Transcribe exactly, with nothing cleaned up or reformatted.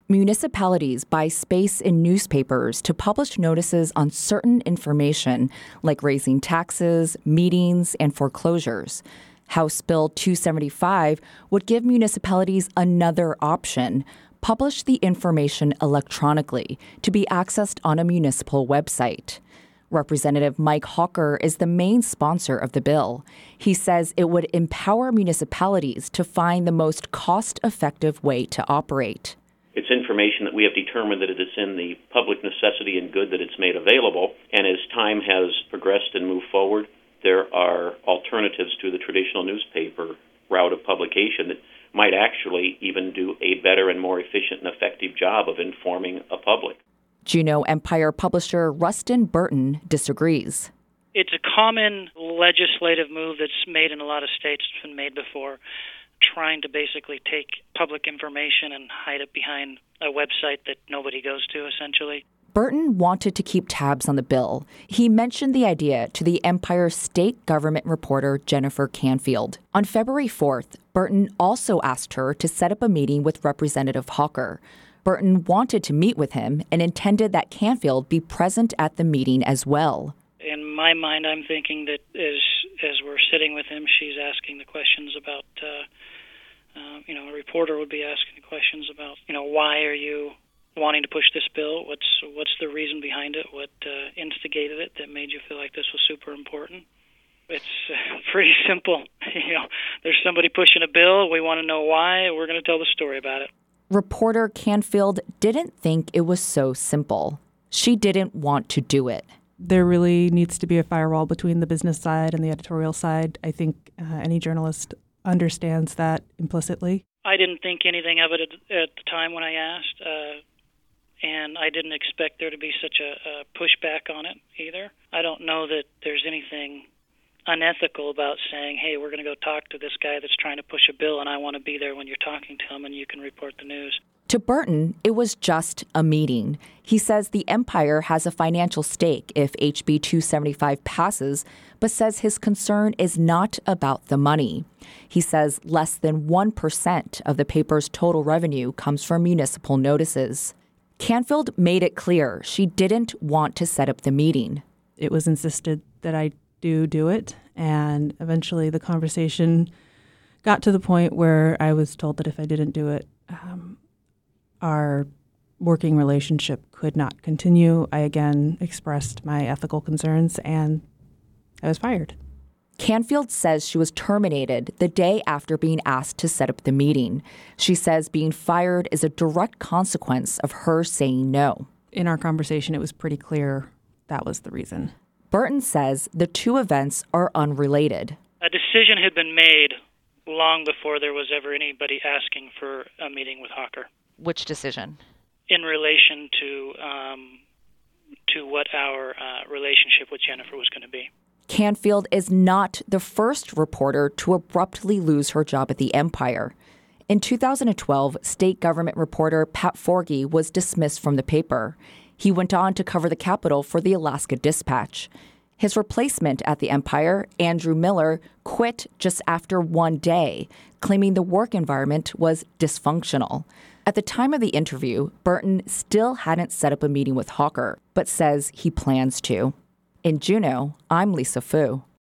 Municipalities buy space in newspapers to publish notices on certain information, like raising taxes, meetings, and foreclosures. House Bill two seventy-five would give municipalities another option: publish the information electronically to be accessed on a municipal website. Representative Mike Hawker is the main sponsor of the bill. He says it would empower municipalities to find the most cost-effective way to operate. It's information that we have determined that it is in the public necessity and good that it's made available. And as time has progressed and moved forward, there are alternatives to the traditional newspaper route of publication that might actually even do a better and more efficient and effective job of informing a public. Juneau Empire publisher Rustin Burton disagrees. It's a common legislative move that's made in a lot of states. It's been made before, trying to basically take public information and hide it behind a website that nobody goes to, essentially. Burton wanted to keep tabs on the bill. He mentioned the idea to the Empire state government reporter Jennifer Canfield. On February fourth, Burton also asked her to set up a meeting with Representative Hawker. Burton wanted to meet with him and intended that Canfield be present at the meeting as well. In my mind, I'm thinking that as as we're sitting with him, she's asking the questions about, uh, uh, you know, a reporter would be asking the questions about, you know, why are you wanting to push this bill? What's what's the reason behind it? What uh, instigated it that made you feel like this was super important? It's uh, pretty simple. You know, there's somebody pushing a bill. We want to know why. We're going to tell the story about it. Reporter Canfield didn't think it was so simple. She didn't want to do it. There really needs to be a firewall between the business side and the editorial side. I think uh, any journalist understands that implicitly. I didn't think anything of it at, at the time when I asked, uh, and I didn't expect there to be such a, a pushback on it either. I don't know that there's anything unethical about saying, hey, we're going to go talk to this guy that's trying to push a bill, and I want to be there when you're talking to him, and you can report the news. To Burton, it was just a meeting. He says the Empire has a financial stake if H B two seventy-five passes, but says his concern is not about the money. He says less than one percent of the paper's total revenue comes from municipal notices. Canfield made it clear she didn't want to set up the meeting. It was insisted that I do do it, and eventually the conversation got to the point where I was told that if I didn't do it, um, our working relationship could not continue. I again expressed my ethical concerns, and I was fired. Canfield says she was terminated the day after being asked to set up the meeting. She says being fired is a direct consequence of her saying no. In our conversation, it was pretty clear that was the reason. Burton says the two events are unrelated. A decision had been made long before there was ever anybody asking for a meeting with Hawker. Which decision? In relation to um, to what our uh, relationship with Jennifer was going to be. Canfield is not the first reporter to abruptly lose her job at the Empire. In two thousand twelve, state government reporter Pat Forgy was dismissed from the paper. He went on to cover the Capitol for the Alaska Dispatch. His replacement at the Empire, Andrew Miller, quit just after one day, claiming the work environment was dysfunctional. At the time of the interview, Burton still hadn't set up a meeting with Hawker, but says he plans to. In Juneau, I'm Lisa Fu.